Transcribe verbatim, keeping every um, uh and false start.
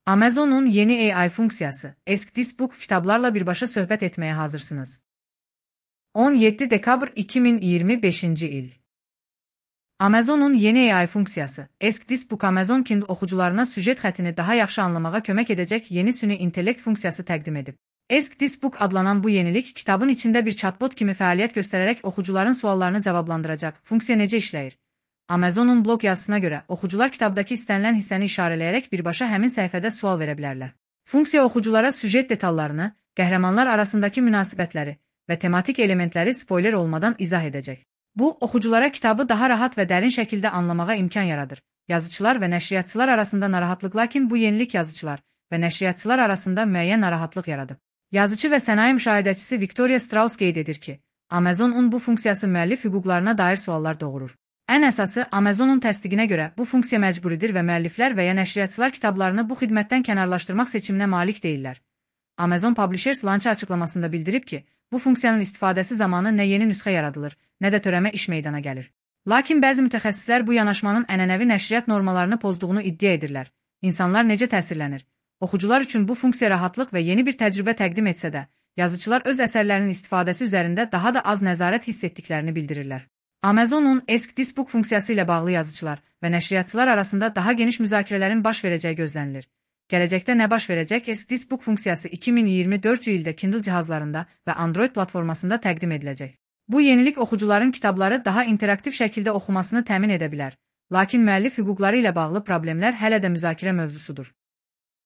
Amazon'un yeni A I funksiyası, EskDiskBook kitablarla birbaşa söhbət etmeye hazırsınız. on yeddi dekabr iki min iyirmi beşinci il. Amazon'un yeni A I funksiyası, EskDiskBook Amazon Kindle oxucularına süjet xətini daha yaxşı anlamağa kömək edəcək yeni süni intellekt funksiyası təqdim edib. EskDiskBook adlanan bu yenilik kitabın içində bir chatbot kimi fəaliyyət göstərərək oxucuların suallarını cavablandıracaq. Funksiya necə işləyir? Amazon'un blog yazısına görə, oxucular kitabdakı istənilən hissəni işarələyərək birbaşa həmin səhifədə sual verə bilərlər. Funksiya oxuculara süjet detallarını, qəhrəmanlar arasındakı münasibətləri və tematik elementləri spoiler olmadan izah edəcək. Bu, oxuculara kitabı daha rahat və dərin şəkildə anlamağa imkan yaradır. Yazıçılar və nəşriyyatçılar arasında narahatlıq, lakin bu yenilik yazıçılar və nəşriyyatçılar arasında müəyyən narahatlıq yaradıb. Yazıcı və sənaye müşahidəçisi Victoria Strauss qeyd edir ki, Amazon'un bu funksiyası müəllif hüquqlarına dair suallar doğurur. Ən əsası, Amazon'un təsdiqinə görə bu funksiya məcburidir və müəlliflər və ya nəşriyyatçılar kitablarını bu xidmətdən kənarlaşdırmaq seçiminə malik deyirlər. Amazon Publishers launch açıqlamasında bildirib ki, bu funksiyanın istifadəsi zamanı nə yeni nüsxə yaradılır, nə də törəmə iş meydana gəlir. Lakin bəzi mütəxəssislər bu yanaşmanın ənənəvi nəşriyyat normalarını pozduğunu iddia edirlər. İnsanlar necə təsirlənir? Oxucular üçün bu funksiya rahatlıq və yeni bir təcrübə təqdim etsə də, yazıçılar öz əsərlərinin istifadəsi üzərində daha da az nəzarət hiss etdiklərini bildirirlər. Amazon'un EskDiskBook funksiyası ilə bağlı yazıçılar və nəşriyyatçılar arasında daha geniş müzakirələrin baş verəcəyi gözlənilir. Gələcəkdə nə baş verəcək? EskDiskBook funksiyası iki min iyirmi dördüncü ildə Kindle cihazlarında və Android platformasında təqdim ediləcək. Bu yenilik oxucuların kitabları daha interaktiv şəkildə oxumasını təmin edə bilər. Lakin müəllif hüquqları ilə bağlı problemlər hələ də müzakirə mövzusudur.